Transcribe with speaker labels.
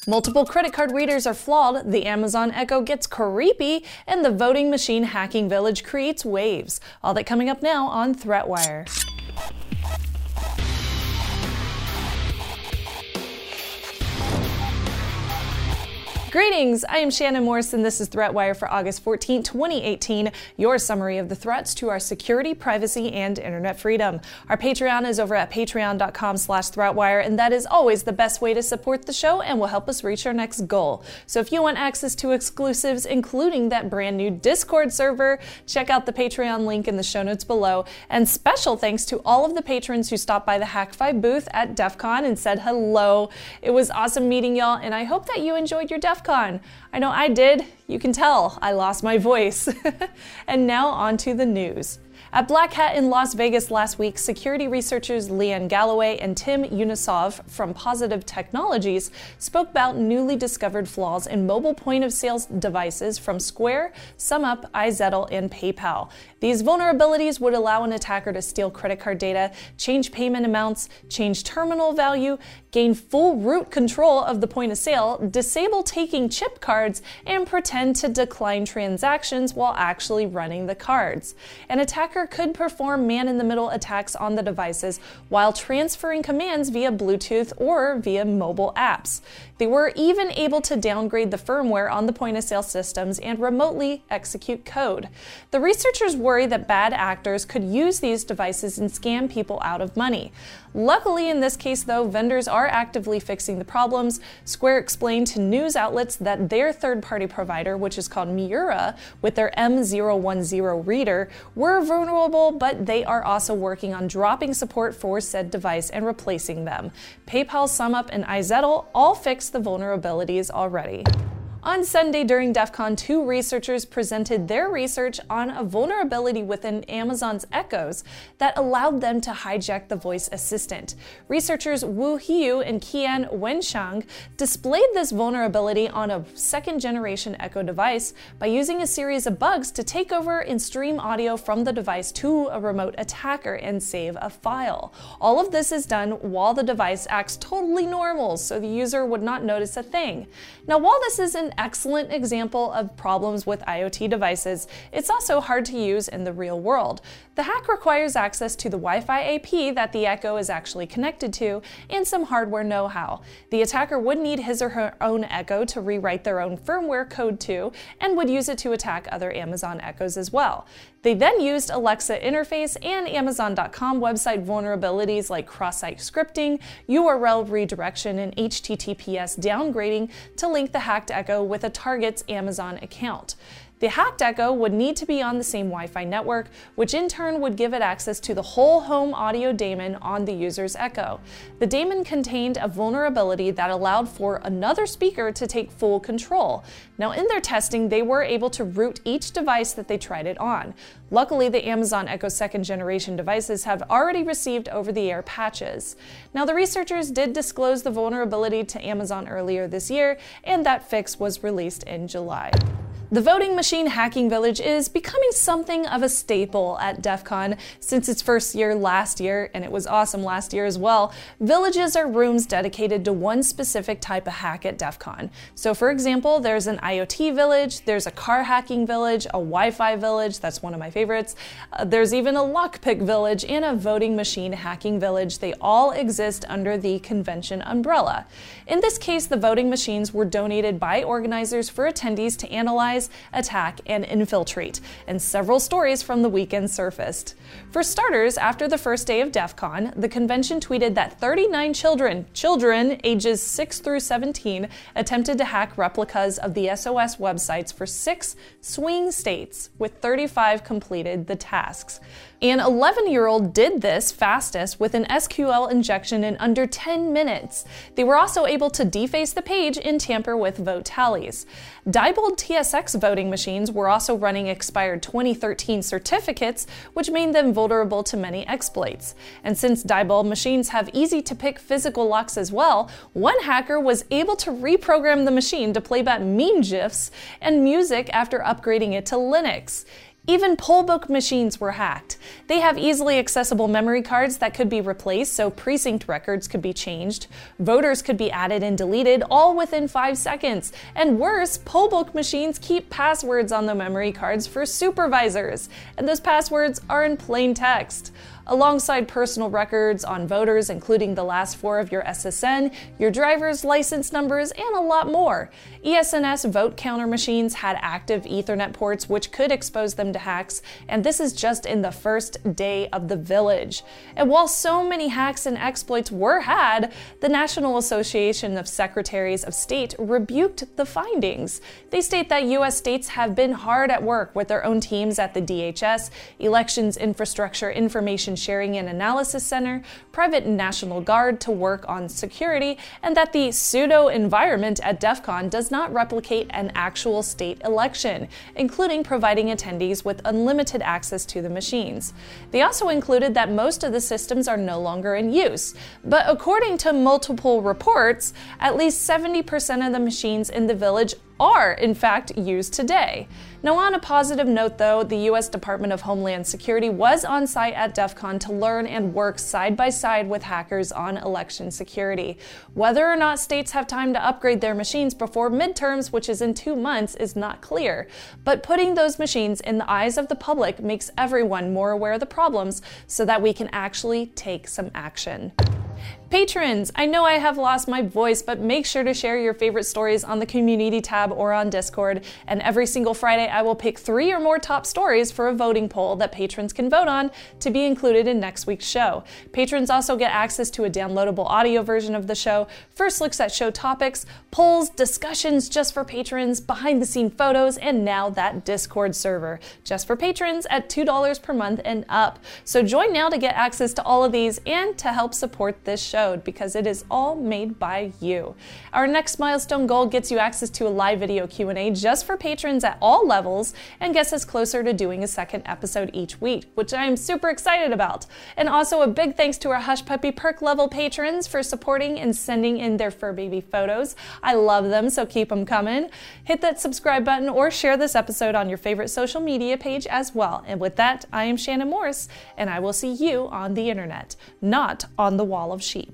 Speaker 1: Multiple credit card readers are flawed, the Amazon Echo gets creepy, and the voting machine hacking village creates waves. All that coming up now on ThreatWire. Greetings, I am Shannon Morse and this is ThreatWire for August 14, 2018, your summary of the threats to our security, privacy, and internet freedom. Our Patreon is over at patreon.com/ThreatWire, and that is always the best way to support the show and will help us reach our next goal. So if you want access to exclusives, including that brand new Discord server, check out the Patreon link in the show notes below. And special thanks to all of the patrons who stopped by the Hak5 booth at DEF CON and said hello. It was awesome meeting y'all, and I hope that you enjoyed your DEF CON. I know I did. You can tell I lost my voice. And now on to the news. At Black Hat in Las Vegas last week, security researchers Leanne Galloway and Tim Unisov from Positive Technologies spoke about newly discovered flaws in mobile point-of-sale devices from Square, SumUp, iZettle, and PayPal. These vulnerabilities would allow an attacker to steal credit card data, change payment amounts, change terminal value, gain full root control of the point of sale, disable taking chip cards, and pretend to decline transactions while actually running the cards. An attacker could perform man-in-the-middle attacks on the devices while transferring commands via Bluetooth or via mobile apps. They were even able to downgrade the firmware on the point-of-sale systems and remotely execute code. The researchers worry that bad actors could use these devices and scam people out of money. Luckily, in this case, though, vendors are actively fixing the problems. Square explained to news outlets that their third-party provider, which is called Miura, with their M010 reader, were vulnerable, but they are also working on dropping support for said device and replacing them. PayPal, SumUp, and iZettle all fixed the vulnerabilities already. On Sunday during DEF CON, 2 researchers presented their research on a vulnerability within Amazon's Echoes that allowed them to hijack the voice assistant. Researchers Wu Hiu and Qian Wenshang displayed this vulnerability on a second-generation Echo device by using a series of bugs to take over and stream audio from the device to a remote attacker and save a file. All of this is done while the device acts totally normal, so the user would not notice a thing. Now, while this is an excellent example of problems with IoT devices, it's also hard to use in the real world. The hack requires access to the Wi-Fi AP that the Echo is actually connected to and some hardware know-how. The attacker would need his or her own Echo to rewrite their own firmware code to, and would use it to attack other Amazon Echoes as well. They then used Alexa interface and Amazon.com website vulnerabilities like cross-site scripting, URL redirection, and HTTPS downgrading to link the hacked Echo with a target's Amazon account. The hacked Echo would need to be on the same Wi-Fi network, which in turn would give it access to the whole home audio daemon on the user's Echo. The daemon contained a vulnerability that allowed for another speaker to take full control. Now, in their testing, they were able to root each device that they tried it on. Luckily, the Amazon Echo second-generation devices have already received over-the-air patches. Now, the researchers did disclose the vulnerability to Amazon earlier this year, and that fix was released in July. The voting machine hacking village is becoming something of a staple at DEF CON since its first year last year, and it was awesome last year as well. Villages are rooms dedicated to one specific type of hack at DEF CON. So for example, there's an IoT village, there's a car hacking village, a Wi-Fi village, that's one of my favorites. There's even a lockpick village and a voting machine hacking village. They all exist under the convention umbrella. In this case, the voting machines were donated by organizers for attendees to analyze, attack, and infiltrate, and several stories from the weekend surfaced. For starters, after the first day of DEF CON, the convention tweeted that 39 children ages 6 through 17 attempted to hack replicas of the SOS websites for 6 swing states, with 35 completed the tasks. An 11-year-old did this fastest with an SQL injection in under 10 minutes. They were also able to deface the page and tamper with vote tallies. Diebold TSX voting machines were also running expired 2013 certificates, which made them vulnerable to many exploits. And since Diebold machines have easy-to-pick physical locks as well, one hacker was able to reprogram the machine to play back meme GIFs and music after upgrading it to Linux. Even poll book machines were hacked. They have easily accessible memory cards that could be replaced, so precinct records could be changed. Voters could be added and deleted, all within 5 seconds. And worse, poll book machines keep passwords on the memory cards for supervisors, and those passwords are in plain text. Alongside personal records on voters, including the last 4 of your SSN, your driver's license numbers, and a lot more. ES&S vote counter machines had active Ethernet ports, which could expose them to hacks, and this is just in the first day of the village. And while so many hacks and exploits were had, the National Association of Secretaries of State rebuked the findings. They state that U.S. states have been hard at work with their own teams at the DHS, Elections Infrastructure Information Sharing and Analysis Center, Private National Guard to work on security, and that the pseudo-environment at DEF CON does not replicate an actual state election, including providing attendees with unlimited access to the machines. They also included that most of the systems are no longer in use, but according to multiple reports, at least 70% of the machines in the village are, in fact, used today. Now, on a positive note, though, the U.S. Department of Homeland Security was on site at DEF CON to learn and work side by side with hackers on election security. Whether or not states have time to upgrade their machines before midterms, which is in 2 months, is not clear. But putting those machines in the eyes of the public makes everyone more aware of the problems so that we can actually take some action. Patrons, I know I have lost my voice, but make sure to share your favorite stories on the community tab or on Discord. And every single Friday, I will pick 3 or more top stories for a voting poll that patrons can vote on to be included in next week's show. Patrons also get access to a downloadable audio version of the show, first looks at show topics, polls, discussions just for patrons, behind-the-scene photos, and now that Discord server, just for patrons at $2 per month and up. So join now to get access to all of these and to help support this show, because it is all made by you. Our next milestone goal gets you access to a live video Q&A just for patrons at all levels and gets us closer to doing a second episode each week, which I am super excited about. And also a big thanks to our Hush Puppy Perk level patrons for supporting and sending in their fur baby photos. I love them, so keep them coming. Hit that subscribe button or share this episode on your favorite social media page as well. And with that, I am Shannon Morse, and I will see you on the internet, not on the wall of sheep.